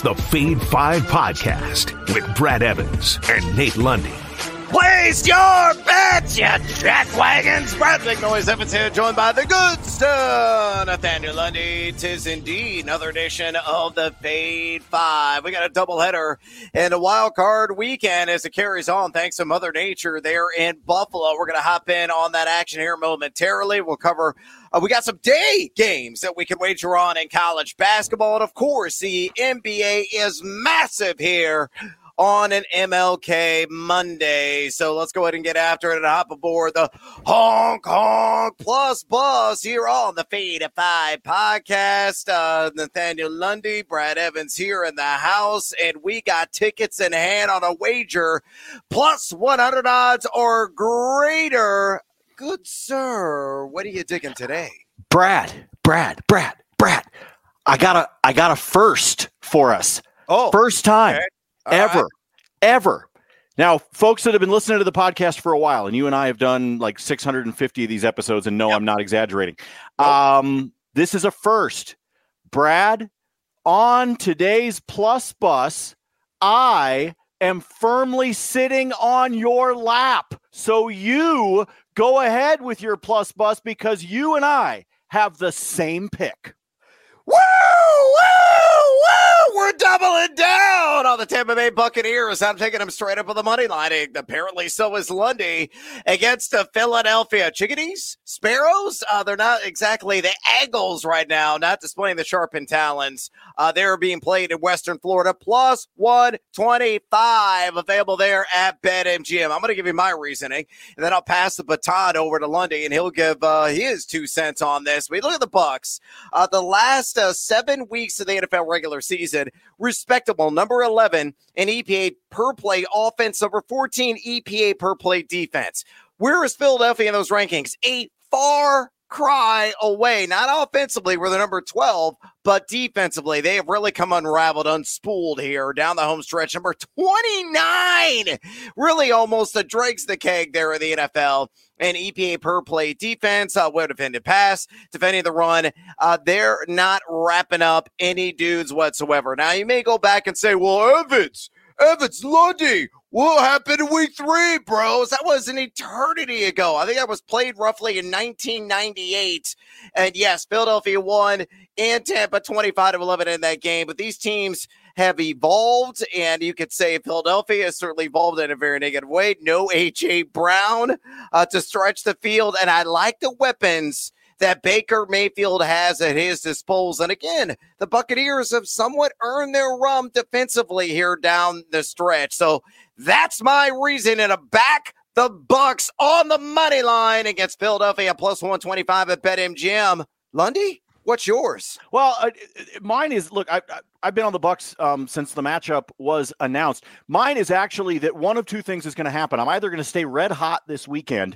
the Fade 5 podcast with Brad Evans and Nate Lundy. Place your bets, you jackwagons. Brad Big Noise Evans here, joined by the good sir, Nathaniel Lundy. 'Tis indeed another edition of the Fade 5. We got a doubleheader and a wild card weekend as it carries on, thanks to Mother Nature there in Buffalo. We're going to hop in on that action here momentarily. We'll cover we got some day games that we can wager on in college basketball. And, of course, the NBA is massive here on an MLK Monday. So let's go ahead and get after it and hop aboard the Honk Honk Plus Bus here on the Fade 5 podcast. Nathaniel Lundy, Brad Evans here in the house, and we got tickets in hand on a wager plus 100 odds or greater. Good sir, what are you digging today? Brad. I got a first for us. Oh, first time okay. ever. Now, folks that have been listening to the podcast for a while, and you and I have done like 650 of these episodes, and no, yep. I'm not exaggerating. Nope. This is a first. Brad, on today's Plus Bus, I am firmly sitting on your lap. So you go ahead with your Plus Bus because you and I have the same pick. Woo! We're doubling down on the Tampa Bay Buccaneers. I'm taking them straight up on the money line. Apparently, so is Lundy against the Philadelphia Chickadees, Sparrows. They're not exactly the Eagles right now, not displaying the sharpened talons. They're being played in Western Florida. Plus 125 available there at BetMGM. I'm going to give you my reasoning, and then I'll pass the baton over to Lundy, and he'll give his 2 cents on this. We look at the Bucs. The last 7 weeks of the NFL regular season, respectable, number 11 in EPA per play offense, number 14 EPA per play defense. Where is Philadelphia in those rankings? A far cry away. Not offensively, we're the number 12, but defensively, they have really come unraveled, unspooled here down the home stretch. Number 29, really almost the dregs the keg there in the NFL. And EPA per play defense, well defended pass, defending the run. They're not wrapping up any dudes whatsoever. Now, you may go back and say, well, Evans, Lundy, what happened in week 3, bros? That was an eternity ago. I think that was played roughly in 1998. And yes, Philadelphia won and Tampa 25-11 in that game. But these teams have evolved, and you could say Philadelphia has certainly evolved in a very negative way. No A.J. Brown to stretch the field, and I like the weapons that Baker Mayfield has at his disposal. And again, the Buccaneers have somewhat earned their rum defensively here down the stretch. So that's my reason, and back the Bucs on the money line against Philadelphia plus 125 at BetMGM. Lundy, what's yours? Well, mine is, look, I've been on the Bucs since the matchup was announced. Mine is actually that one of 2 things is going to happen. I'm either going to stay red hot this weekend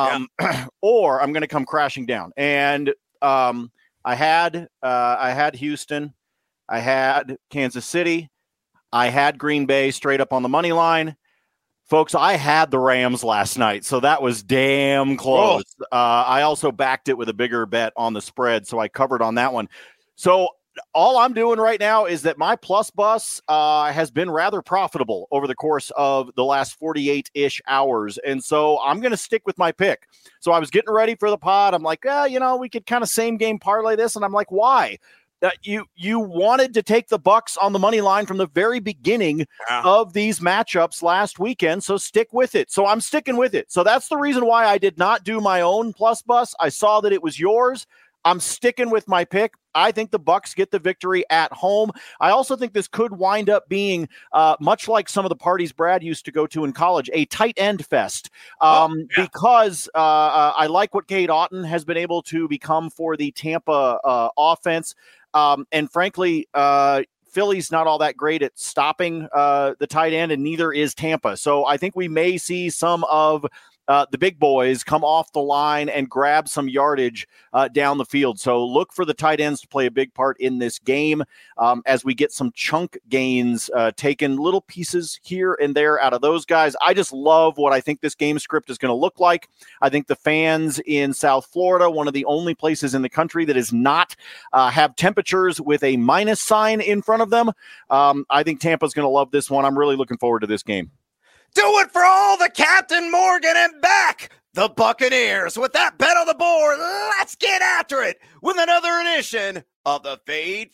or I'm going to come crashing down. And I had Houston, I had Kansas City, I had Green Bay straight up on the money line. Folks, I had the Rams last night, so that was damn close. I also backed it with a bigger bet on the spread, so I covered on that one. So all I'm doing right now is that my Plus Bus has been rather profitable over the course of the last 48-ish hours, and so I'm going to stick with my pick. So I was getting ready for the pod. I'm like, we could kind of same-game parlay this, and I'm like, why? You wanted to take the Bucs on the money line from the very beginning of these matchups last weekend, so stick with it. So I'm sticking with it. So that's the reason why I did not do my own Plus Bus. I saw that it was yours. I'm sticking with my pick. I think the Bucs get the victory at home. I also think this could wind up being much like some of the parties Brad used to go to in college, a tight end fest. Because I like what Cade Otton has been able to become for the Tampa offense. And frankly, Philly's not all that great at stopping the tight end, and neither is Tampa. So I think we may see some of the big boys come off the line and grab some yardage down the field. So look for the tight ends to play a big part in this game as we get some chunk gains, taking little pieces here and there out of those guys. I just love what I think this game script is going to look like. I think the fans in South Florida, one of the only places in the country that is not have temperatures with a minus sign in front of them. I think Tampa's going to love this one. I'm really looking forward to this game. Do it for all the Captain Morgan and back, the Buccaneers. With that bet on the board, let's get after it with another edition of the Fade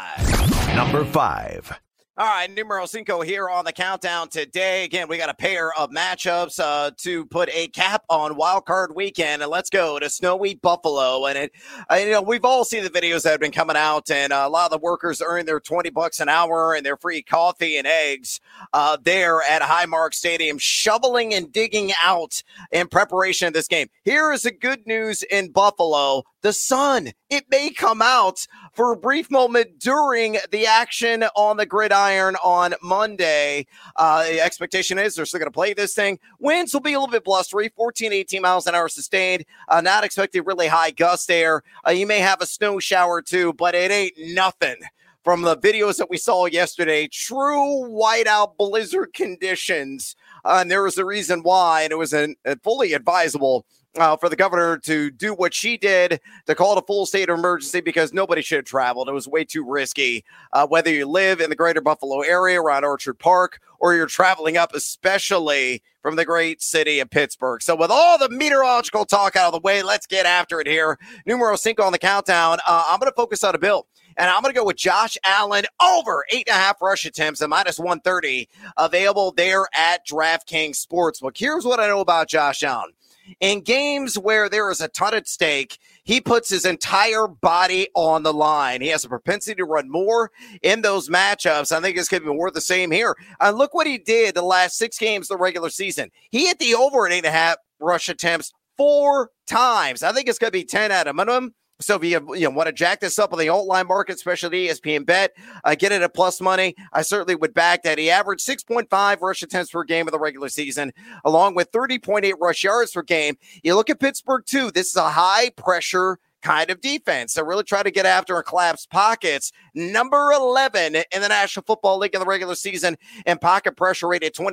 5. Number 5. All right, numero cinco here on the countdown today. Again, we got a pair of matchups to put a cap on Wild Card Weekend, and let's go to snowy Buffalo. And we've all seen the videos that have been coming out, and a lot of the workers earn their $20 an hour and their free coffee and eggs there at Highmark Stadium, shoveling and digging out in preparation of this game. Here is the good news in Buffalo. The sun, it may come out for a brief moment during the action on the gridiron on Monday. The expectation is they're still going to play this thing. Winds will be a little bit blustery, 14, 18 miles an hour sustained. Not expecting really high gust there. You may have a snow shower too, but it ain't nothing. From the videos that we saw yesterday, true whiteout blizzard conditions. And there was a reason why, and it was fully advisable for the governor to do what she did, to call it a full state of emergency, because nobody should have traveled. It was way too risky. Whether you live in the greater Buffalo area around Orchard Park, or you're traveling up, especially from the great city of Pittsburgh. So with all the meteorological talk out of the way, let's get after it here. Numero cinco on the countdown. I'm going to focus on a bill. And I'm going to go with Josh Allen over 8.5 rush attempts and minus 130, available there at DraftKings Sportsbook. Here's what I know about Josh Allen. In games where there is a ton at stake, he puts his entire body on the line. He has a propensity to run more in those matchups. I think it's going to be more the same here. And look what he did the last 6 games of the regular season. He hit the over at 8.5 rush attempts 4 times. I think it's going to be 10 at a minimum. So if you want to jack this up on the alt line market, especially ESPN Bet, get it at plus money, I certainly would back that. He averaged 6.5 rush attempts per game of the regular season, along with 30.8 rush yards per game. You look at Pittsburgh, too. This is a high-pressure kind of defense. So really try to get after and collapse pockets. Number 11 in the National Football League in the regular season, and pocket pressure rate at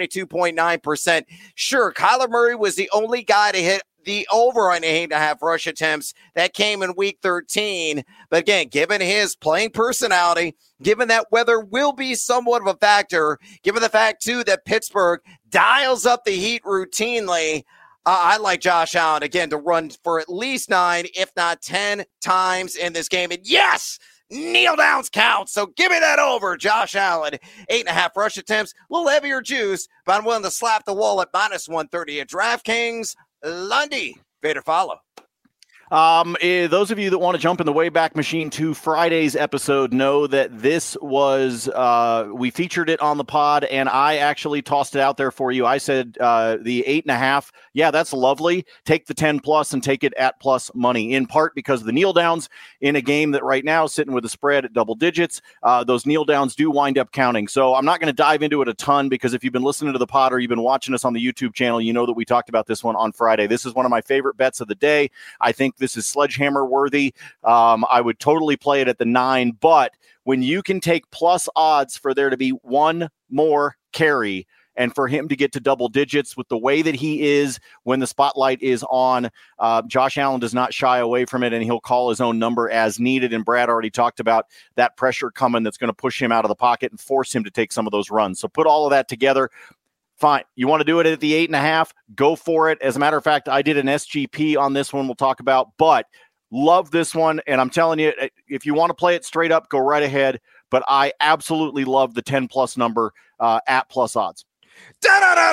22.9%. Sure, Kyler Murray was the only guy to hit the over on 8.5 rush attempts. That came in week 13. But again, given his playing personality, given that weather will be somewhat of a factor, given the fact, too, that Pittsburgh dials up the heat routinely, I like Josh Allen, again, to run for at least 9, if not 10 times in this game. And yes, kneel downs count. So give me that over, Josh Allen. 8.5 rush attempts, a little heavier juice, but I'm willing to slap the wall at minus 130 at DraftKings. Lundy, Vader follow. Those of you that want to jump in the Wayback Machine to Friday's episode know that this was, we featured it on the pod, and I actually tossed it out there for you. I said the 8.5, yeah, that's lovely. Take the 10 plus and take it at plus money, in part because of the kneel downs in a game that right now is sitting with a spread at double digits. Those kneel downs do wind up counting. So I'm not going to dive into it a ton, because if you've been listening to the pod or you've been watching us on the YouTube channel, you know that we talked about this one on Friday. This is one of my favorite bets of the day. I think this is sledgehammer worthy. I would totally play it at the 9, but when you can take plus odds for there to be one more carry and for him to get to double digits with the way that he is when the spotlight is on, Josh Allen does not shy away from it, and he'll call his own number as needed. And Brad already talked about that pressure coming that's going to push him out of the pocket and force him to take some of those runs. So put all of that together. Fine. You want to do it at the 8.5? Go for it. As a matter of fact, I did an SGP on this one we'll talk about, but love this one. And I'm telling you, if you want to play it straight up, go right ahead. But I absolutely love the 10 plus number at plus odds.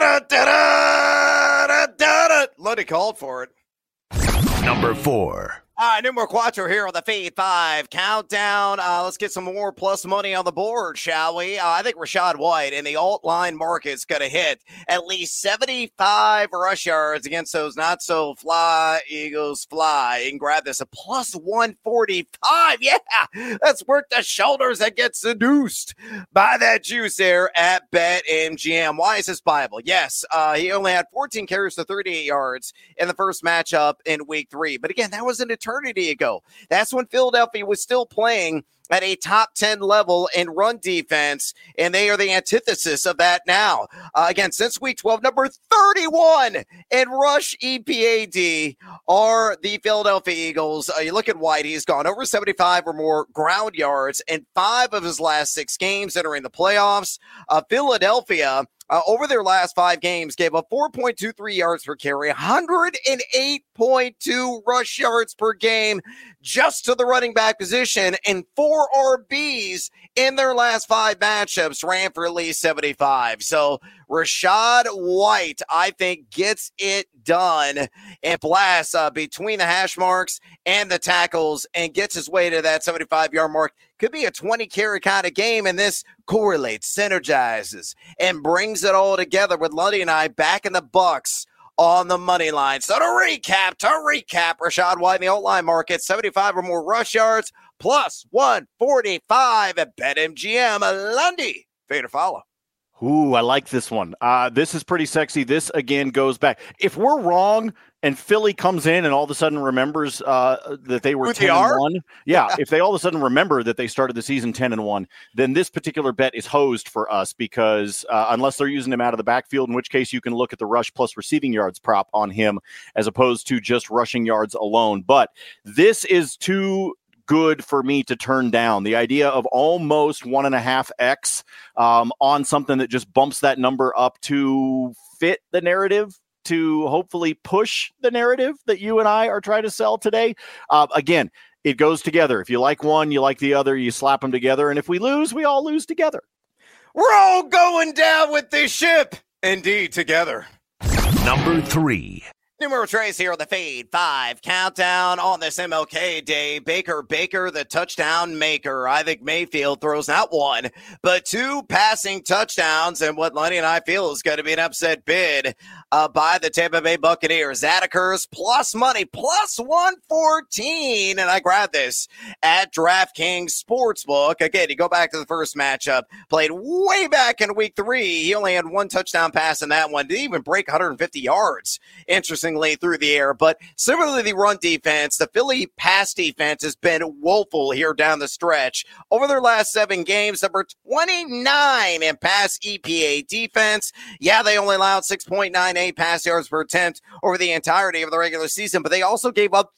Luddy called for it. Number 4. All right, numero quattro here on the Feed 5 countdown. Let's get some more plus money on the board, shall we? I think Rachaad White in the alt line market's going to hit at least 75 rush yards against those not so fly Eagles fly. You can grab this at plus 145. Yeah, let's work the shoulders that get seduced by that juice there at BetMGM. Why is this Bible? Yes, he only had 14 carries to 38 yards in the first matchup in week 3. But again, that was an eternity ago. That's when Philadelphia was still playing at a top 10 level in run defense, and they are the antithesis of that now. Again, since week 12, number 31 in rush EPAD are the Philadelphia Eagles. You look at White, he's gone over 75 or more ground yards in 5 of his last 6 games entering the playoffs. Philadelphia, over their last 5 games, gave up 4.23 yards per carry, 108.2 rush yards per game just to the running back position, and 4 RBs in their last 5 matchups ran for at least 75. So Rachaad White, I think, gets it done and blasts between the hash marks and the tackles and gets his way to that 75-yard mark. Could be a 20-carry kind of game, and this correlates, synergizes, and brings it all together with Lundy and I back in the Bucks on the money line. So to recap, Rachaad White in the alt-line market, 75 or more rush yards, plus 145 at BetMGM. Lundy, fade or follow. Ooh, I like this one. This is pretty sexy. This, again, goes back. If we're wrong and Philly comes in and all of a sudden remembers that they were 10-1, yeah, if they all of a sudden remember that they started the season 10-1, then this particular bet is hosed for us because unless they're using him out of the backfield, in which case you can look at the rush plus receiving yards prop on him as opposed to just rushing yards alone. But this is too good for me to turn down. The idea of almost 1.5x on something that just bumps that number up to fit the narrative, to hopefully push the narrative that you and I are trying to sell today. Again, it goes together. If you like one, you like the other, you slap them together. And if we lose, we all lose together. We're all going down with this ship. Indeed, together. Number 3. Numero Trace here on the Fade 5 countdown on this MLK Day. Baker, the touchdown maker. I think Mayfield throws not 1, but 2 passing touchdowns, and what Lenny and I feel is going to be an upset bid by the Tampa Bay Buccaneers. That occurs plus money, plus 114, and I grabbed this at DraftKings Sportsbook. Again, you go back to the first matchup, played way back in week 3. He only had 1 touchdown pass in that one. Didn't even break 150 yards. Interesting. Through the air, but similarly the run defense, the Philly pass defense has been woeful here down the stretch. Over their last 7 games, number 29 in pass EPA defense. Yeah, they only allowed 6.98 pass yards per attempt over the entirety of the regular season, but they also gave up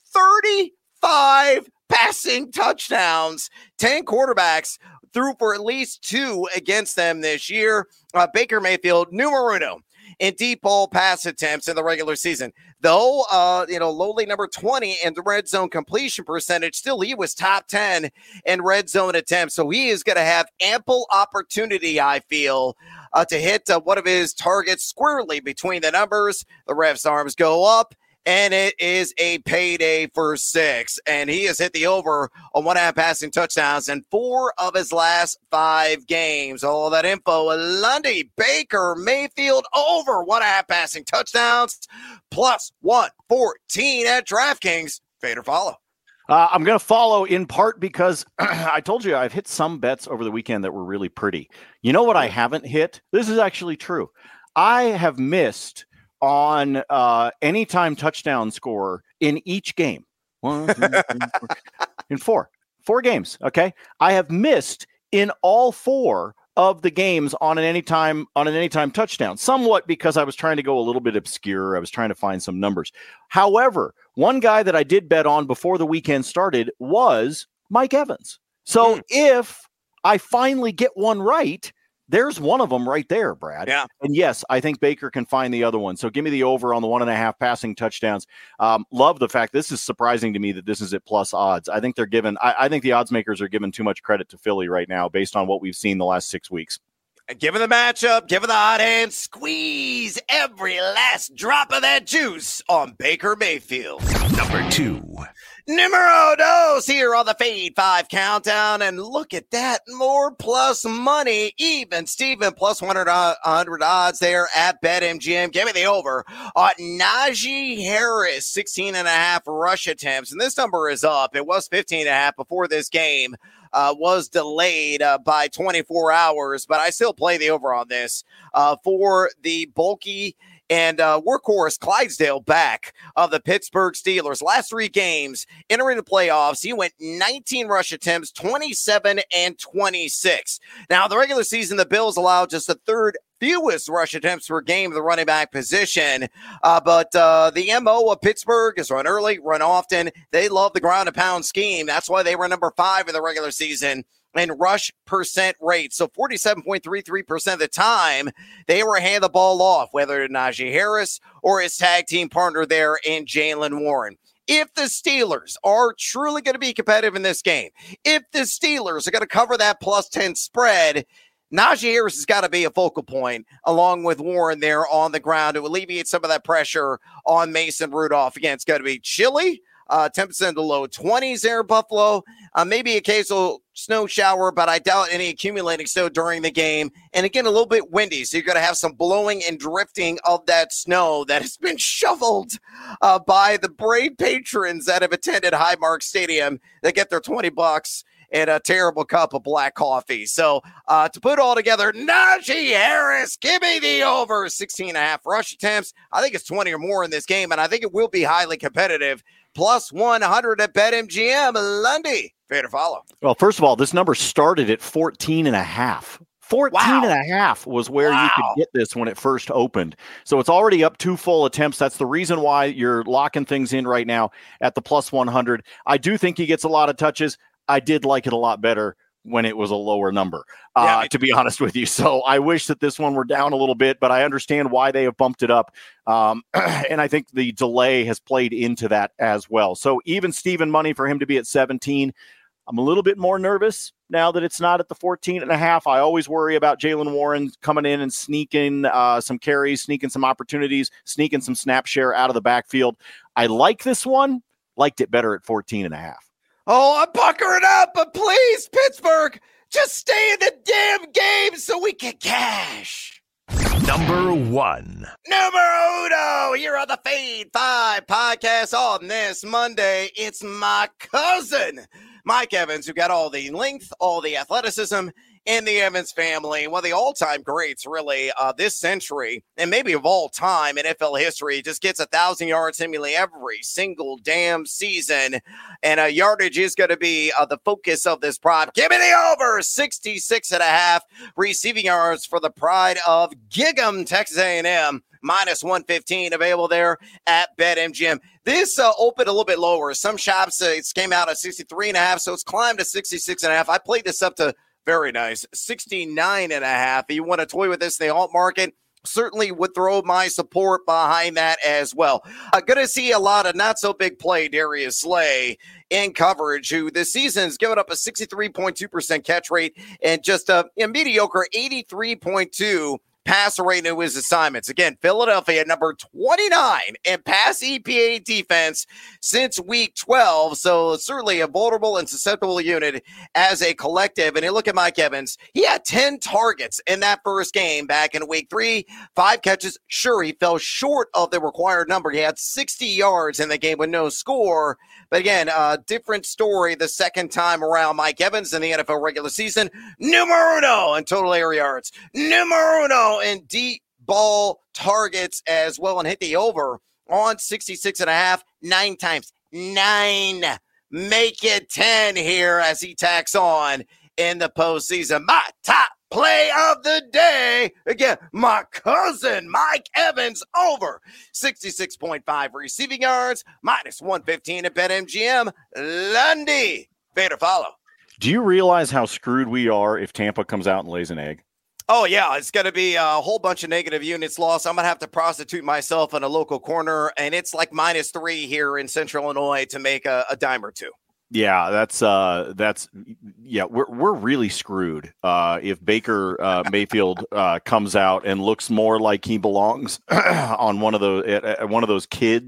35 passing touchdowns. 10 quarterbacks threw for at least 2 against them this year. Baker Mayfield, numero uno in deep ball pass attempts in the regular season. Though, lowly number 20 in the red zone completion percentage, still he was top 10 in red zone attempts. So he is going to have ample opportunity, I feel, to hit one of his targets squarely between the numbers. The ref's arms go up, and it is a payday for 6. And he has hit the over on 1.5 passing touchdowns in 4 of his last 5 games. All of that info, Lundy, Baker, Mayfield, over 1.5 passing touchdowns, plus 114 at DraftKings. Fade or follow? I'm going to follow in part because I told you I've hit some bets over the weekend that were really pretty. You know what I haven't hit? This is actually true. I have missed on anytime touchdown score in each game. 1, 2, 3, 4. In 4 games. Okay. I have missed in all 4 of the games on an anytime touchdown, somewhat because I was trying to go a little bit obscure. I was trying to find some numbers. However, one guy that I did bet on before the weekend started was Mike Evans. So if I finally get one right, there's one of them right there, Brad. Yeah. And yes, I think Baker can find the other one. So give me the over on the 1.5 passing touchdowns. Love the fact this is surprising to me that this is at plus odds. I think they're given, I think the odds makers are giving too much credit to Philly right now based on what we've seen the last 6 weeks. Given the matchup, given the hot hand, squeeze every last drop of that juice on Baker Mayfield. Number 2. Numero dos here on the Fade 5 Countdown, and look at that, more plus money, even Steven plus 100 odds there at BetMGM. Give me the over on Najee Harris, 16.5 rush attempts, and this number is up. It was 15.5 before this game was delayed by 24 hours, but I still play the over on this for the bulky and workhorse Clydesdale back of the Pittsburgh Steelers. Last 3 games entering the playoffs, he went 19 rush attempts, 27 and 26. Now, the regular season, the Bills allowed just the 3rd fewest rush attempts per game of the running back position. But the MO of Pittsburgh is run early, run often. They love the ground and pound scheme. That's why they were number 5 in the regular season in rush percent rate. So 47.33% of the time, they were handing the ball off, whether to Najee Harris or his tag team partner there in Jaylen Warren. If the Steelers are truly going to be competitive in this game, if the Steelers are going to cover that plus 10 spread, Najee Harris has got to be a focal point along with Warren there on the ground to alleviate some of that pressure on Mason Rudolph. Again, it's going to be chilly. 10% to low 20s there in Buffalo. Maybe occasional snow shower, but I doubt any accumulating snow during the game. And again, a little bit windy, so you're going to have some blowing and drifting of that snow that has been shoveled by the brave patrons that have attended Highmark Stadium. They get their $20 and a terrible cup of black coffee. So to put it all together, Najee Harris, give me the over 16.5 rush attempts. I think it's 20 or more in this game, and I think it will be highly competitive. Plus 100 at BetMGM. Lundy, fair to follow. Well, first of all, this number started at 14.5. 14.5 was where you could get this when it first opened. So it's already up 2 full attempts. That's the reason why you're locking things in right now at the plus 100. I do think he gets a lot of touches. I did like it a lot better when it was a lower number, to be honest with you. So I wish that this one were down a little bit, but I understand why they have bumped it up. And I think the delay has played into that as well. So even Steven money for him to be at 17, I'm a little bit more nervous now that it's not at the 14.5. I always worry about Jaylen Warren coming in and sneaking some carries, sneaking some opportunities, sneaking some snap share out of the backfield. I like this one, liked it better at 14.5. Oh, I'm buckering up, but please, Pittsburgh, just stay in the damn game so we can cash. Number 1. Numero uno here on the Fade 5 podcast on this Monday. It's my cousin, Mike Evans, who got all the length, all the athleticism in the Evans family. One of the all-time greats, really, this century, and maybe of all time in NFL history. Just gets 1,000 yards seemingly every single damn season. And yardage is going to be the focus of this prop. Give me the over 66.5 receiving yards for the pride of Gig'em, Texas A&M. Minus 115 available there at BetMGM. This opened a little bit lower. Some shops, it came out at 63.5, so it's climbed to 66.5. I played this up to very nice 69.5. If you want to toy with this in the alt market, certainly would throw my support behind that as well. Going to see a lot of not so big play Darius Slay in coverage, who this season's given up a 63.2% catch rate and just a mediocre 83.2 passer rate into his assignments. Again, Philadelphia number 29 in pass EPA defense since week 12. So certainly a vulnerable and susceptible unit as a collective. And you look at Mike Evans, he had 10 targets in that first game back in week 3, 5 catches. Sure, he fell short of the required number. He had 60 yards in the game with no score. But again, different story the second time around. Mike Evans in the NFL regular season, numero uno in total air yards, numero uno in deep ball targets as well, and hit the over on 66.5 9 times. 9. Make it 10 here as he tacks on in the postseason. My top play of the day. Again, my cousin, Mike Evans, over 66.5 receiving yards, minus 115 at BetMGM. Lundy, fair to follow. Do you realize how screwed we are if Tampa comes out and lays an egg? Oh, yeah, it's going to be a whole bunch of negative units lost. I'm going to have to prostitute myself in a local corner, and it's like minus 3 here in Central Illinois to make a dime or two. Yeah, we're really screwed if Baker Mayfield comes out and looks more like he belongs on one of those kids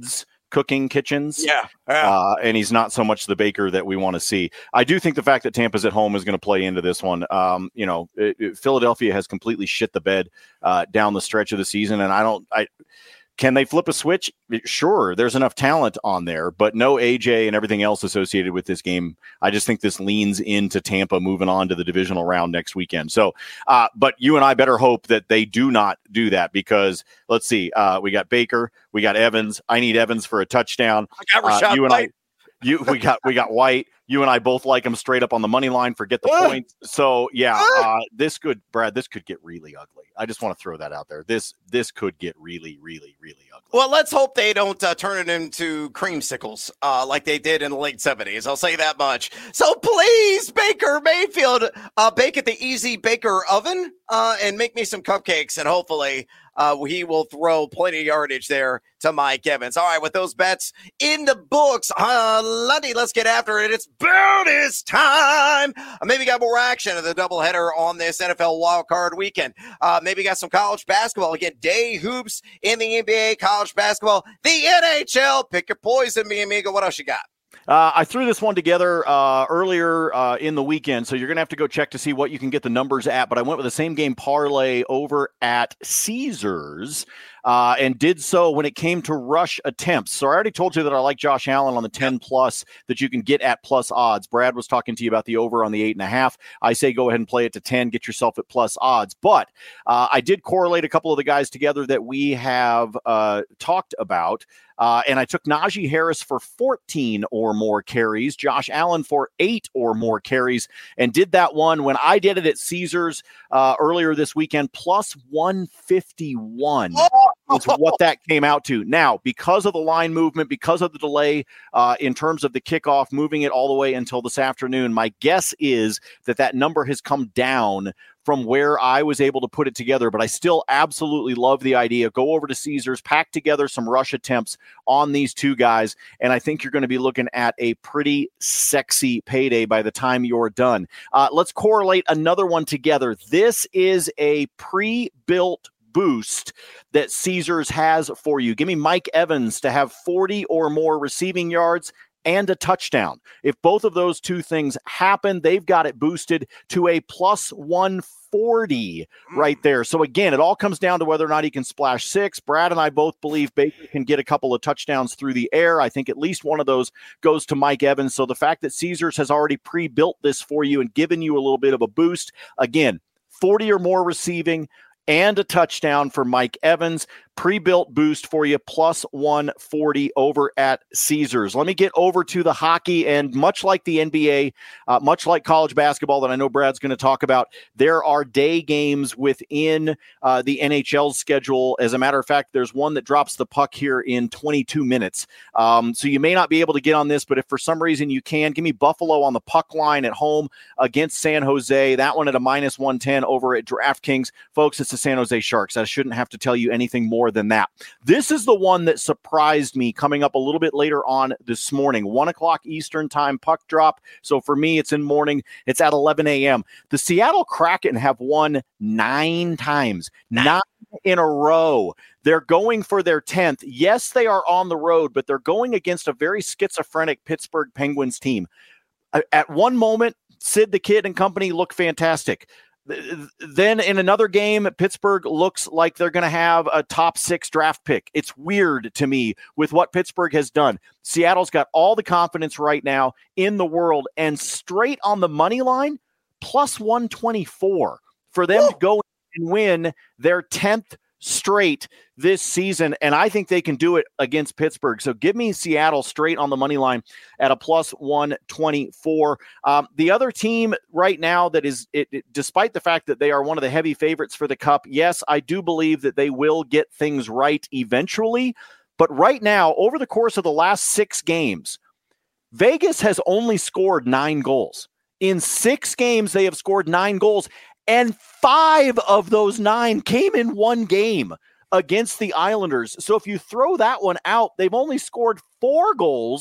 cooking kitchens. Yeah. And he's not so much the baker that we want to see. I do think the fact that Tampa's at home is going to play into this one. Philadelphia has completely shit the bed down the stretch of the season, and can they flip a switch? Sure, there's enough talent on there, but no AJ and everything else associated with this game. I just think this leans into Tampa moving on to the divisional round next weekend. So, but you and I better hope that they do not do that, because let's see, we got Baker, we got Evans. I need Evans for a touchdown. I got Rashad White. We got White. You and I both like him straight up on the money line. Forget the points. So this could get really ugly. I just want to throw that out there. This could get really, really, really ugly. Well, let's hope they don't turn it into creamsicles like they did in the late 70s. I'll say that much. So please, Baker Mayfield, bake at the Easy Baker oven and make me some cupcakes, and hopefully he will throw plenty of yardage there to Mike Evans. All right, with those bets in the books, Lundy, let's get after it. It's bonus time. Maybe got more action of the doubleheader on this NFL wildcard weekend. Maybe got some college basketball. Again, day hoops in the NBA, college basketball, the NHL. Pick your poison, mi amigo. What else you got? I threw this one together earlier in the weekend, so you're going to have to go check to see what you can get the numbers at. But I went with the same game parlay over at Caesars and did so when it came to rush attempts. So I already told you that I like Josh Allen on the 10+ that you can get at plus odds. Brad was talking to you about the over on the 8.5. I say go ahead and play it to 10, get yourself at plus odds. But I did correlate a couple of the guys together that we have talked about. And I took Najee Harris for 14 or more carries, Josh Allen for 8 or more carries, and did that one when I did it at Caesars earlier this weekend, plus 151. Is what that came out to. Now, because of the line movement, because of the delay in terms of the kickoff, moving it all the way until this afternoon, my guess is that number has come down from where I was able to put it together, but I still absolutely love the idea. Go over to Caesars, pack together some rush attempts on these two guys, and I think you're going to be looking at a pretty sexy payday by the time you're done. Let's correlate another one together. This is a pre-built boost that Caesars has for you. Give me Mike Evans to have 40 or more receiving yards and a touchdown. If both of those two things happen, they've got it boosted to a plus 140 right there. So again, it all comes down to whether or not he can splash 6. Brad and I both believe Baker can get a couple of touchdowns through the air. I think at least one of those goes to Mike Evans. So the fact that Caesars has already pre-built this for you and given you a little bit of a boost, again, 40 or more receiving and a touchdown for Mike Evans. Pre-built boost for you, plus 140 over at Caesars. Let me get over to the hockey, and much like the NBA, much like college basketball that I know Brad's going to talk about, there are day games within the NHL schedule. As a matter of fact, there's one that drops the puck here in 22 minutes. So you may not be able to get on this, but if for some reason you can, give me Buffalo on the puck line at home against San Jose. That one at a minus 110 over at DraftKings. Folks, it's the San Jose Sharks. I shouldn't have to tell you anything more than that. This is the one that surprised me coming up a little bit later on this morning. 1 o'clock Eastern time puck drop. So for me, it's in morning. It's at 11 a.m. The Seattle Kraken have won 9 times, 9 in a row. They're going for their 10th. Yes, they are on the road, but they're going against a very schizophrenic Pittsburgh Penguins team. At one moment, Sid the Kid and company look fantastic. Then in another game, Pittsburgh looks like they're going to have a top 6 draft pick. It's weird to me with what Pittsburgh has done. Seattle's got all the confidence right now in the world, and straight on the money line, plus 124 for them to go and win their 10th straight this season, and I think they can do it against Pittsburgh. So give me Seattle straight on the money line at a plus 124. The other team right now that is, despite the fact that they are one of the heavy favorites for the Cup, yes, I do believe that they will get things right eventually. But right now, over the course of the last 6 games, Vegas has only scored 9 goals. In 6 games, they have scored 9 goals. And 5 of those 9 came in one game against the Islanders. So if you throw that one out, they've only scored 4 goals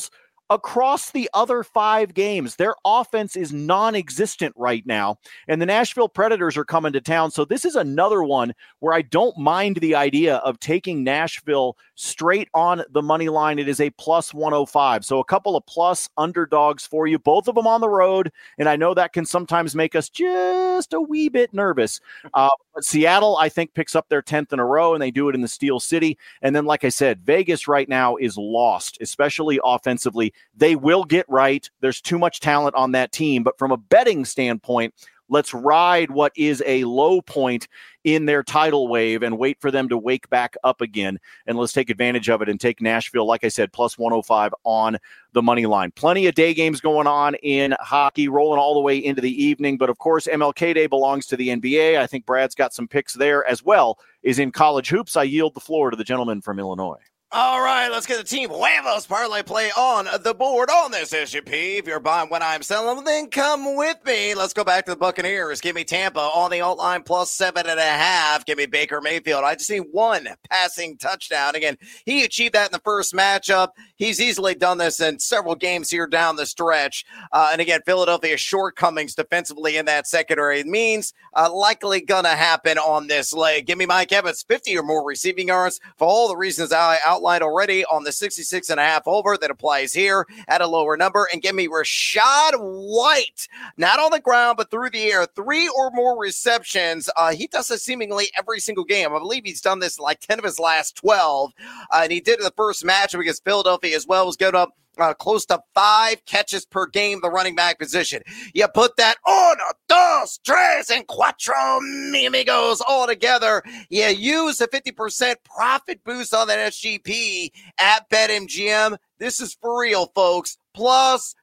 across the other 5 games. Their offense is non-existent right now, and the Nashville Predators are coming to town. So this is another one where I don't mind the idea of taking Nashville straight on the money line. It is a plus 105. So a couple of plus underdogs for you, both of them on the road, and I know that can sometimes make us just a wee bit nervous. But Seattle, I think, picks up their 10th in a row, and they do it in the Steel City. And then, like I said, Vegas right now is lost, especially offensively. They will get right. There's too much talent on that team. But from a betting standpoint, let's ride what is a low point in their tidal wave and wait for them to wake back up again. And let's take advantage of it and take Nashville, like I said, plus 105 on the money line. Plenty of day games going on in hockey, rolling all the way into the evening. But, of course, MLK Day belongs to the NBA. I think Brad's got some picks there as well. Is in college hoops. I yield the floor to the gentleman from Illinois. All right, let's get the Team Huevos parlay play on the board on this SUP. If you're buying when I'm selling, then come with me. Let's go back to the Buccaneers. Give me Tampa on the alt line plus 7.5. Give me Baker Mayfield. I just need one passing touchdown. Again, he achieved that in the first matchup. He's easily done this in several games here down the stretch. And again, Philadelphia's shortcomings defensively in that secondary means likely going to happen on this leg. Give me Mike Evans, 50 or more receiving yards for all the reasons I outlined already on the 66.5 over that applies here at a lower number. And give me Rachaad White, not on the ground, but through the air, 3 or more receptions. He does this seemingly every single game. I believe he's done this in like 10 of his last 12. And he did it the first match against Philadelphia as well. Was going up close to 5 catches per game, the running back position. You put that uno, dos, tres, and cuatro, mi amigos, all together. You use a 50% profit boost on that SGP at BetMGM. This is for real, folks. Plus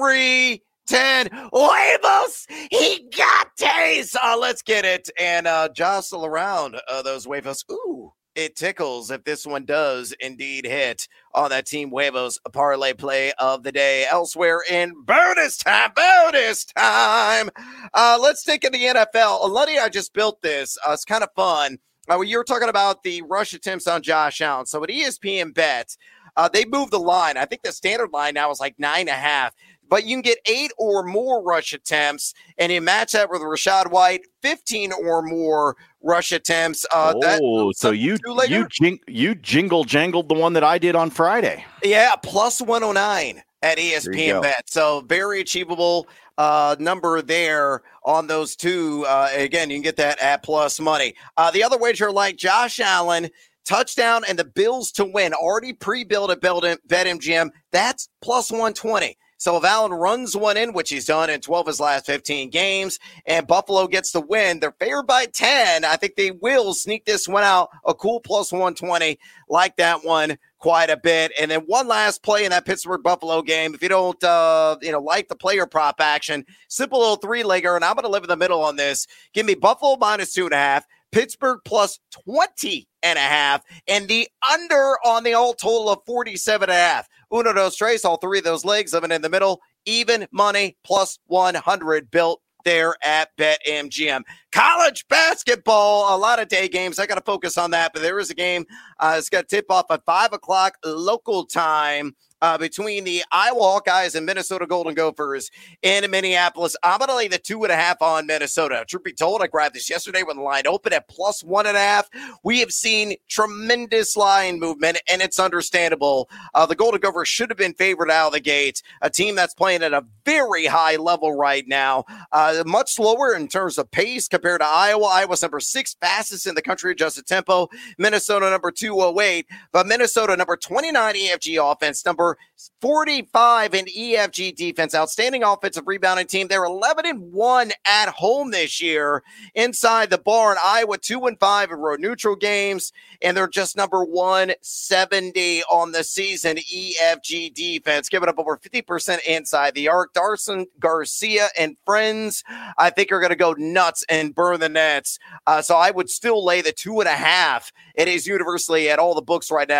310. Huevos, he got taste. Let's get it and jostle around those huevos. Ooh. It tickles if this one does indeed hit on that Team Huevos parlay play of the day. Elsewhere in bonus time. Let's take in the NFL. Lundy, I just built this. It's kind of fun. You were talking about the rush attempts on Josh Allen. So at ESPN Bet, they moved the line. I think the standard line now is like 9.5. But you can get 8 or more rush attempts, and you match that with Rachaad White, 15 or more rush attempts. So you jingle jangled the one that I did on Friday. Yeah, plus 109 at ESPN Bet. So very achievable number there on those two. Again, you can get that at plus money. The other wager, like Josh Allen, touchdown and the Bills to win, already pre-built at BetMGM, that's plus 120. So if Allen runs one in, which he's done in 12 of his last 15 games, and Buffalo gets the win, they're favored by 10. I think they will sneak this one out. A cool plus 120. Like that one quite a bit. And then one last play in that Pittsburgh-Buffalo game. If you don't, like the player prop action, simple little 3-legger, and I'm going to live in the middle on this. Give me Buffalo minus 2.5. Pittsburgh plus 20.5, and the under on the all total of 47.5. Uno, dos, tres, all 3 of those legs, living in the middle. Even money plus 100 built there at BetMGM. College basketball, a lot of day games. I got to focus on that, but there is a game. It's got to tip off at 5 o'clock local time. Between the Iowa Hawkeyes and Minnesota Golden Gophers in Minneapolis. I'm going to lay the 2.5 on Minnesota. Truth be told, I grabbed this yesterday when the line opened at plus 1.5. We have seen tremendous line movement, and it's understandable. The Golden Gophers should have been favored out of the gate. A team that's playing at a very high level right now. Much slower in terms of pace compared to Iowa. Iowa's number 6 fastest in the country adjusted tempo. Minnesota number 208. But Minnesota number 29 EFG offense, number 45 in EFG defense. Outstanding offensive rebounding team. They're 11-1 at home this year. Inside the barn, Iowa 2-5 in road neutral games, and they're just number 170 on the season. EFG defense giving up over 50% inside the arc. Darson Garcia and friends, I think, are going to go nuts and burn the nets. So I would still lay the 2.5. It is universally at all the books right now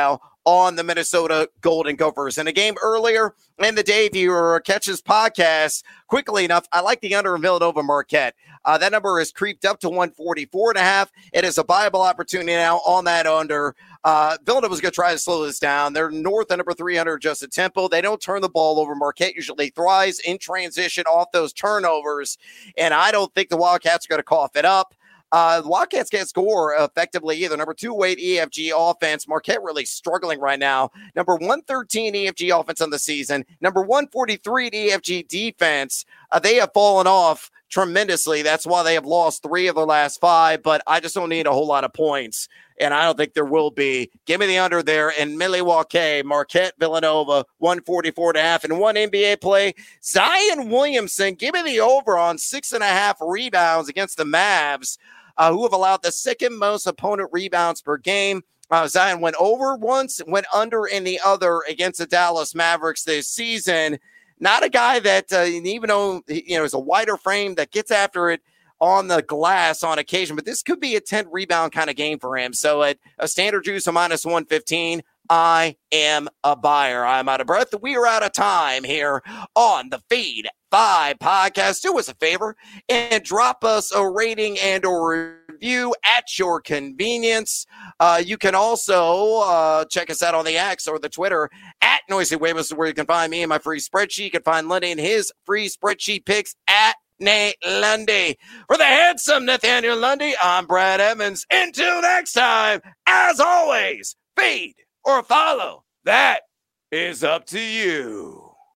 on the Minnesota Golden Gophers. In a game earlier in the day, if you catch this podcast quickly enough, I like the under in Villanova Marquette. That number has creeped up to 144.5. It is a viable opportunity now on that under. Villanova's going to try to slow this down. They're north of number 300 adjusted tempo. They don't turn the ball over. Marquette usually thrives in transition off those turnovers, and I don't think the Wildcats are going to cough it up. The Wildcats can't score effectively either. Number 2 weight EFG offense. Marquette really struggling right now. Number 113 EFG offense on the season. Number 143 EFG defense. They have fallen off tremendously. That's why they have lost 3 of their last 5, but I just don't need a whole lot of points, and I don't think there will be. Give me the under there in Milwaukee, Marquette, Villanova, 144.5. And one NBA play, Zion Williamson, give me the over on 6.5 rebounds against the Mavs, who have allowed the second most opponent rebounds per game. Zion went over once, went under in the other against the Dallas Mavericks this season. Not a guy that, even though is a wider frame that gets after it on the glass on occasion, but this could be a 10 rebound kind of game for him. So at a standard juice of minus 115, I am a buyer. I'm out of breath. We are out of time here on the Feed 5 podcast. Do us a favor and drop us a rating and or review at your convenience. You can also check us out on the X or the Twitter at Noisy Waves, where you can find me and my free spreadsheet. You can find Lundy and his free spreadsheet picks at Nate Lundy. For the handsome Nathaniel Lundy, I'm Brad Evans. Until next time, as always, feed or follow. That is up to you.